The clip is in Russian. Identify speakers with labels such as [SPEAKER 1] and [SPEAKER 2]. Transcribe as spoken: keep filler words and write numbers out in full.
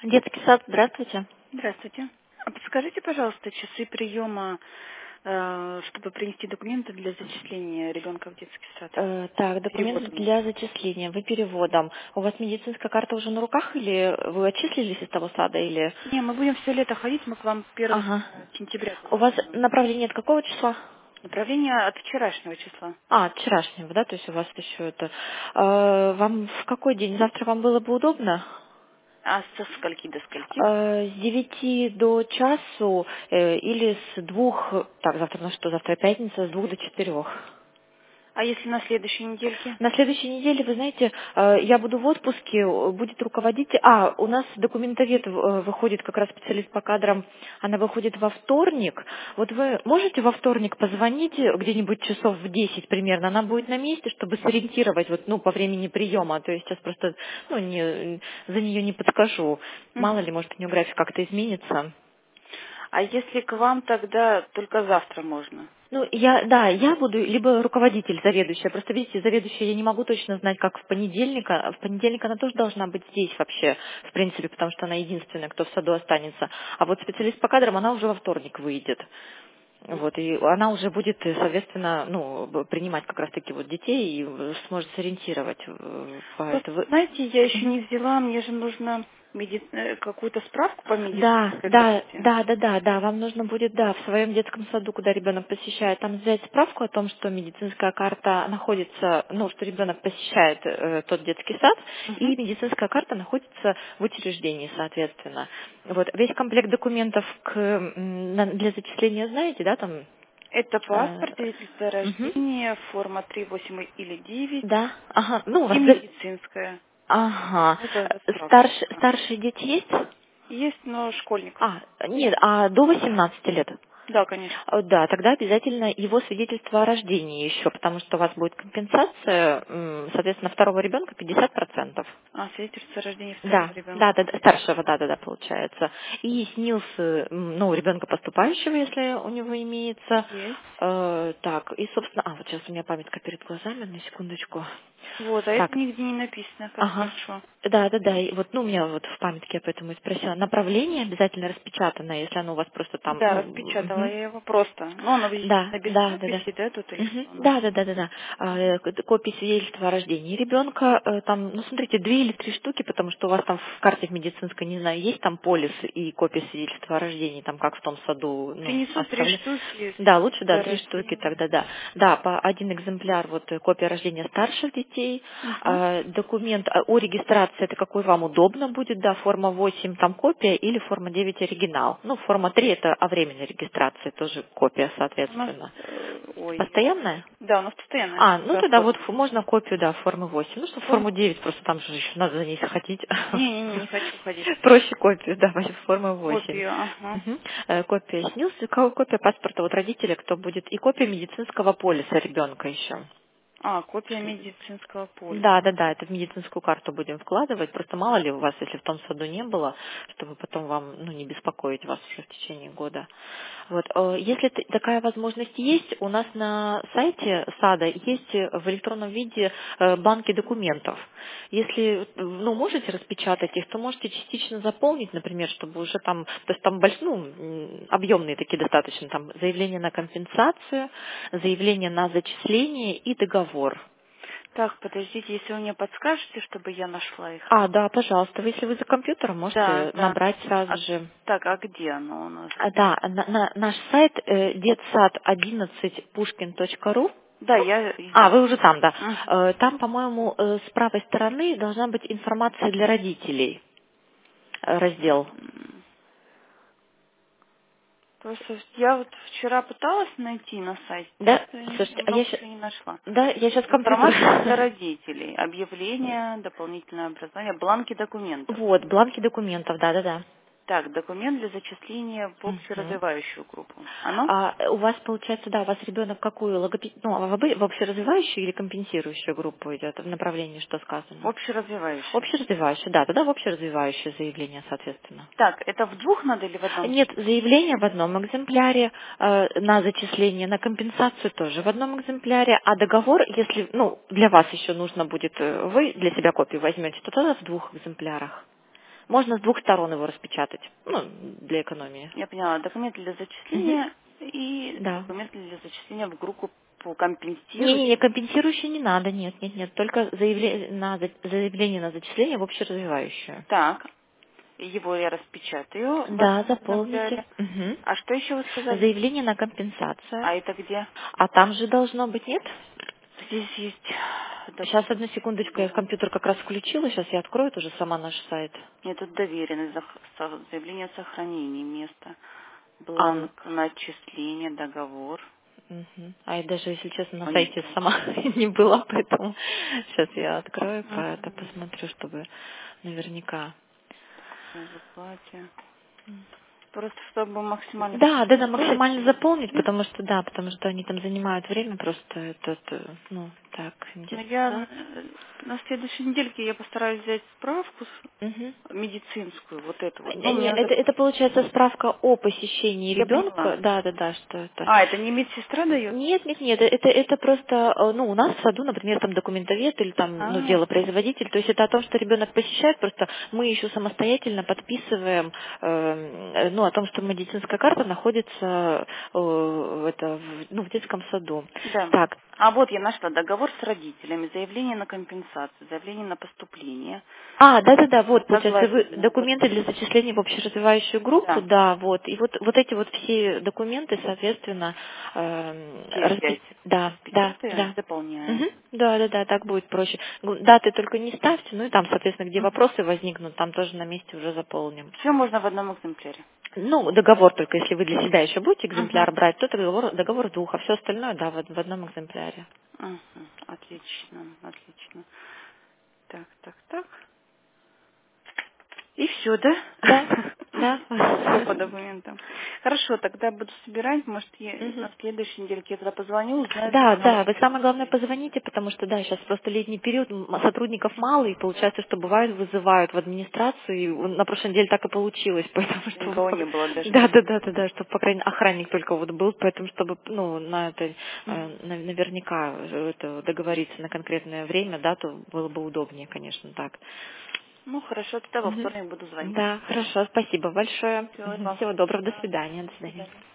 [SPEAKER 1] Детский сад, здравствуйте.
[SPEAKER 2] Здравствуйте. А подскажите, пожалуйста, часы приема, э, чтобы принести документы для зачисления ребенка в детский сад?
[SPEAKER 1] Э, так, документы
[SPEAKER 2] Переводом.
[SPEAKER 1] для зачисления. Вы переводом. У вас медицинская карта уже на руках или вы отчислились из того сада или...
[SPEAKER 2] Не, мы будем все лето ходить, мы к вам первого
[SPEAKER 1] Ага.
[SPEAKER 2] сентября
[SPEAKER 1] У вас
[SPEAKER 2] приедем.
[SPEAKER 1] направление от какого числа?
[SPEAKER 2] Направление от вчерашнего числа.
[SPEAKER 1] А, от вчерашнего, да? То есть у вас еще это... Э, вам в какой день? Завтра вам было бы удобно?
[SPEAKER 2] А со скольки до скольки?
[SPEAKER 1] Э, С девяти до часу э, или с двух... Так, завтра на что? Завтра пятница, с двух до четырех.
[SPEAKER 2] А если на следующей недельке?
[SPEAKER 1] На следующей неделе, вы знаете, э, я буду в отпуске, э, будет руководитель... А, у нас документовед э, выходит, как раз специалист по кадрам, она выходит во вторник. Вот вы можете во вторник позвонить э, где-нибудь часов в десять примерно, она будет на месте, чтобы сориентировать вот, ну, по времени приема. То есть сейчас просто ну, не, за нее не подскажу. Мало
[SPEAKER 2] Мгм.
[SPEAKER 1] ли, может, у нее график как-то изменится.
[SPEAKER 2] А если к вам, тогда только завтра можно?
[SPEAKER 1] Ну, я, да, я буду, либо руководитель, заведующая. Просто, видите, заведующая я не могу точно знать, как в понедельник. А в понедельник она тоже должна быть здесь вообще, в принципе, потому что она единственная, кто в саду останется. А вот специалист по кадрам, она уже во вторник выйдет. Вот, и она уже будет, э, соответственно, ну, б- принимать как раз-таки вот детей и э, сможет сориентировать э, по
[SPEAKER 2] Просто,
[SPEAKER 1] этому.
[SPEAKER 2] знаете, я еще
[SPEAKER 1] Мгм.
[SPEAKER 2] не взяла, мне же нужно меди- э, какую-то справку по
[SPEAKER 1] Да,
[SPEAKER 2] медицинской
[SPEAKER 1] да,
[SPEAKER 2] карте.
[SPEAKER 1] да, да, да, да, вам нужно будет, да, в своем детском саду, куда ребенок посещает, там взять справку о том, что медицинская карта находится, ну, что ребенок посещает э, тот детский сад, и
[SPEAKER 2] Мгм.
[SPEAKER 1] медицинская карта находится в учреждении, соответственно. Вот, весь комплект документов к, м, на- для зачисления знаете, да, там?
[SPEAKER 2] Это
[SPEAKER 1] э,
[SPEAKER 2] паспорт, свидетельство о
[SPEAKER 1] мгм.
[SPEAKER 2] рождении, форма три, восемь или девять
[SPEAKER 1] Да, ага, ну, у
[SPEAKER 2] и
[SPEAKER 1] вас, га-
[SPEAKER 2] медицинская.
[SPEAKER 1] ага,
[SPEAKER 2] Это за справку
[SPEAKER 1] Старш,
[SPEAKER 2] только.
[SPEAKER 1] старшие дети есть?
[SPEAKER 2] Есть, но школьник.
[SPEAKER 1] А, нет, а до восемнадцати лет?
[SPEAKER 2] Да, конечно.
[SPEAKER 1] Э, Да, тогда обязательно его свидетельство о рождении еще, потому что у вас будет компенсация, м, соответственно, второго ребенка пятьдесят процентов.
[SPEAKER 2] А, свидетельство о рождении второго
[SPEAKER 1] Да, да,
[SPEAKER 2] ребенка.
[SPEAKER 1] да, да, старшего, да, да, да, получается. И СНИЛС, э, м, ну, ребенка поступающего, если у него имеется.
[SPEAKER 2] Есть.
[SPEAKER 1] Э, так, и, собственно, а, вот сейчас у меня памятка перед глазами, на секундочку.
[SPEAKER 2] Вот, а это
[SPEAKER 1] Так,
[SPEAKER 2] нигде не написано, как
[SPEAKER 1] ага.
[SPEAKER 2] хорошо.
[SPEAKER 1] Да, да, да. И вот, ну, у меня вот в памятке я поэтому и спросила. Направление обязательно распечатанное, если оно у вас просто там,
[SPEAKER 2] Да,
[SPEAKER 1] ну,
[SPEAKER 2] распечатала
[SPEAKER 1] мгм.
[SPEAKER 2] я его просто. Ну, оно
[SPEAKER 1] Да,
[SPEAKER 2] естественно, без
[SPEAKER 1] да, да, да.
[SPEAKER 2] подписи, да, тут или
[SPEAKER 1] Мгм.
[SPEAKER 2] что оно?
[SPEAKER 1] Да, да, да, да, да. А, э, к- копии свидетельства о рождении ребенка, э, там, ну, смотрите, две или три штуки, потому что у вас там в карте в медицинской, не знаю, есть там полис и копия свидетельства о рождении, там как в том саду, ну,
[SPEAKER 2] Принесу три
[SPEAKER 1] оставлю.
[SPEAKER 2] штуки,
[SPEAKER 1] Да, лучше, да,
[SPEAKER 2] свидетельство о
[SPEAKER 1] три штуки
[SPEAKER 2] рождении.
[SPEAKER 1] тогда, да. Да, по один экземпляр, вот э, копия рождения старших детей,
[SPEAKER 2] Угу.
[SPEAKER 1] а, документ а, о регистрации, это какой вам удобно будет, да, форма восемь там копия или форма девять оригинал. Ну, форма три это о временной регистрации, тоже копия,
[SPEAKER 2] У нас,
[SPEAKER 1] соответственно.
[SPEAKER 2] э, ой,
[SPEAKER 1] Постоянная?
[SPEAKER 2] да, у нас постоянно
[SPEAKER 1] А, ну тогда вот
[SPEAKER 2] расход.
[SPEAKER 1] ф- можно копию, да, формы восемь. Ну что,
[SPEAKER 2] Форм-
[SPEAKER 1] форму девять, просто там же еще надо за ней ходить.
[SPEAKER 2] Не-не-не, не хочу ходить.
[SPEAKER 1] Проще копию, да, возьму форма восемь.
[SPEAKER 2] Копию, ага.
[SPEAKER 1] Мгм. Э, Копия снилс, и ко- копия паспорта вот родителя, кто будет, и копия медицинского полиса ребенка еще.
[SPEAKER 2] А, копия медицинского
[SPEAKER 1] Да,
[SPEAKER 2] полиса.
[SPEAKER 1] да, да, это в медицинскую карту будем вкладывать. Просто мало ли у вас, если в том саду не было, чтобы потом вам, ну, не беспокоить вас уже в течение года. Вот, э, если т- такая возможность есть, у нас на сайте сада есть э, в электронном виде э, банки документов. Если, э, ну, можете распечатать их, то можете частично заполнить, например, чтобы уже там, то есть там больш, ну, м, объемные такие достаточно, там заявление на компенсацию, заявление на зачисление и договор.
[SPEAKER 2] Так, подождите, если вы мне подскажете, чтобы я нашла их.
[SPEAKER 1] А, да, пожалуйста. Вы, если вы за компьютером,
[SPEAKER 2] Да,
[SPEAKER 1] можете
[SPEAKER 2] да.
[SPEAKER 1] набрать сразу
[SPEAKER 2] А,
[SPEAKER 1] же.
[SPEAKER 2] так, а где оно у нас?
[SPEAKER 1] А, да, на, на- наш сайт э, детсад одиннадцать пушкин точка ру.
[SPEAKER 2] Да, я
[SPEAKER 1] А,
[SPEAKER 2] иду.
[SPEAKER 1] вы уже там, да.
[SPEAKER 2] Мгм.
[SPEAKER 1] Э, Там, по-моему, э, с правой стороны должна быть информация для родителей. э, Раздел.
[SPEAKER 2] М, Просто я вот вчера пыталась найти на сайте,
[SPEAKER 1] Да?
[SPEAKER 2] что-то
[SPEAKER 1] Слушайте, а я
[SPEAKER 2] много
[SPEAKER 1] щас...
[SPEAKER 2] чего не нашла.
[SPEAKER 1] Да, я сейчас
[SPEAKER 2] Информация для
[SPEAKER 1] компьютер.
[SPEAKER 2] родителей, объявление, дополнительное образование, бланки документов.
[SPEAKER 1] Вот, бланки документов, да-да-да.
[SPEAKER 2] Так, документ для зачисления в
[SPEAKER 1] Мгм.
[SPEAKER 2] общеразвивающую группу. Оно?
[SPEAKER 1] А у вас, получается, да, у вас ребенок какую логопед... ну, а в обы- в общеразвивающую или компенсирующую группу идет, в направлении, что сказано?
[SPEAKER 2] Общеразвивающая.
[SPEAKER 1] Общеразвивающую, да, тогда в общеразвивающее заявление, соответственно.
[SPEAKER 2] Так, это в двух надо или в одном?
[SPEAKER 1] Нет, заявление в одном экземпляре, э, на зачисление, на компенсацию тоже в одном экземпляре, а договор, если, ну, для вас еще нужно будет, э, вы для себя копию возьмете, то тогда в двух экземплярах. Можно с двух сторон его распечатать, ну, для экономии.
[SPEAKER 2] Я поняла. Документы для зачисления
[SPEAKER 1] Угу.
[SPEAKER 2] и
[SPEAKER 1] Да.
[SPEAKER 2] документы для зачисления в группу по компенсированию.
[SPEAKER 1] Не-не-не, компенсирующие не надо, нет, нет, нет. Только заявление на, за- заявление на зачисление в общеразвивающую.
[SPEAKER 2] Так, его я распечатаю в
[SPEAKER 1] Да,
[SPEAKER 2] экземпляре.
[SPEAKER 1] заполните. Мгм.
[SPEAKER 2] А что еще вы сказали?
[SPEAKER 1] Заявление на компенсацию.
[SPEAKER 2] А это где?
[SPEAKER 1] А там же должно быть, нет?
[SPEAKER 2] Здесь есть доп-
[SPEAKER 1] Сейчас, одну секундочку, я компьютер как раз включила, сейчас я открою тоже сама наш сайт.
[SPEAKER 2] Нет, тут доверенность, зах- со- заявление о сохранении места,
[SPEAKER 1] А, н-
[SPEAKER 2] бланк начисления, договор.
[SPEAKER 1] мгм. А я даже, если честно, на сайте
[SPEAKER 2] Мониторинг.
[SPEAKER 1] сама не была, поэтому сейчас я открою, по это
[SPEAKER 2] Мгм.
[SPEAKER 1] посмотрю, чтобы наверняка.
[SPEAKER 2] О выплате. Просто чтобы максимально
[SPEAKER 1] Да, да, да,
[SPEAKER 2] сделать.
[SPEAKER 1] максимально заполнить, потому что, да, потому что они там занимают время, просто этот, э, ну, так,
[SPEAKER 2] Но я
[SPEAKER 1] индексация.
[SPEAKER 2] э, на следующей недельке я постараюсь взять справку с-
[SPEAKER 1] Мгм.
[SPEAKER 2] медицинскую, вот эту вот. Ну,
[SPEAKER 1] Не,
[SPEAKER 2] мне
[SPEAKER 1] не,
[SPEAKER 2] надо...
[SPEAKER 1] это, это получается справка о посещении
[SPEAKER 2] Я
[SPEAKER 1] ребенка,
[SPEAKER 2] поняла.
[SPEAKER 1] да, да, да, что это.
[SPEAKER 2] А, это не медсестра дает?
[SPEAKER 1] Нет, нет, нет, это, это просто, э, ну, у нас в саду, например, там документовед или там, ну,
[SPEAKER 2] А,
[SPEAKER 1] делопроизводитель, то есть это о том, что ребенок посещает, просто мы еще самостоятельно подписываем, э, ну, о том, что медицинская карта находится э, в это, в, ну, в детском саду.
[SPEAKER 2] да.
[SPEAKER 1] Так,
[SPEAKER 2] А вот я нашла договор с родителями, заявление на компенсацию, заявление на поступление,
[SPEAKER 1] а, да-да-да, вот, получается, вы
[SPEAKER 2] согласие на
[SPEAKER 1] документы для зачисления в общеразвивающую группу,
[SPEAKER 2] да,
[SPEAKER 1] да, вот, и вот, вот эти вот все документы, соответственно, эм,
[SPEAKER 2] все
[SPEAKER 1] распи-
[SPEAKER 2] пять
[SPEAKER 1] да, да,
[SPEAKER 2] распечатаю,
[SPEAKER 1] да.
[SPEAKER 2] заполняю.
[SPEAKER 1] Мгм. Да, да, да, так будет проще. Гу- Даты только не ставьте, ну и там, соответственно, где
[SPEAKER 2] Угу.
[SPEAKER 1] вопросы возникнут, там тоже на месте уже заполним.
[SPEAKER 2] Все можно в одном экземпляре.
[SPEAKER 1] Ну, договор только, если вы для себя еще будете
[SPEAKER 2] Угу.
[SPEAKER 1] экземпляр брать, то договор, договор в двух, а все остальное, да, в, од- в одном экземпляре.
[SPEAKER 2] Угу. Отлично, отлично. Так, так, так. И все, да?
[SPEAKER 1] Да, да.
[SPEAKER 2] Все по документам. Хорошо, тогда буду собирать. Может, я
[SPEAKER 1] Мгм.
[SPEAKER 2] на следующей недельке я тогда позвоню, узнаю
[SPEAKER 1] Да,
[SPEAKER 2] свой
[SPEAKER 1] да,
[SPEAKER 2] номер
[SPEAKER 1] вы самое главное
[SPEAKER 2] телефона.
[SPEAKER 1] позвоните, потому что, да, сейчас просто летний период, м, сотрудников мало, и получается, что бывает вызывают в администрацию, и вот на прошлой неделе так и получилось, поэтому что...
[SPEAKER 2] Никого не было даже,
[SPEAKER 1] Да,
[SPEAKER 2] да?
[SPEAKER 1] да, да, да, да, чтобы, по крайней мере, охранник только вот был, поэтому, чтобы, ну, на это, э,
[SPEAKER 2] Мгм.
[SPEAKER 1] на- наверняка э, это договориться на конкретное время, да, то было бы удобнее, конечно, так.
[SPEAKER 2] Ну, хорошо, тогда во
[SPEAKER 1] Мгм.
[SPEAKER 2] вторник буду звонить.
[SPEAKER 1] Да, хорошо, спасибо большое.
[SPEAKER 2] Всего
[SPEAKER 1] Мгм.
[SPEAKER 2] вам
[SPEAKER 1] Всего доброго, до
[SPEAKER 2] спасибо.
[SPEAKER 1] свидания, до
[SPEAKER 2] До
[SPEAKER 1] свидания.
[SPEAKER 2] свидания.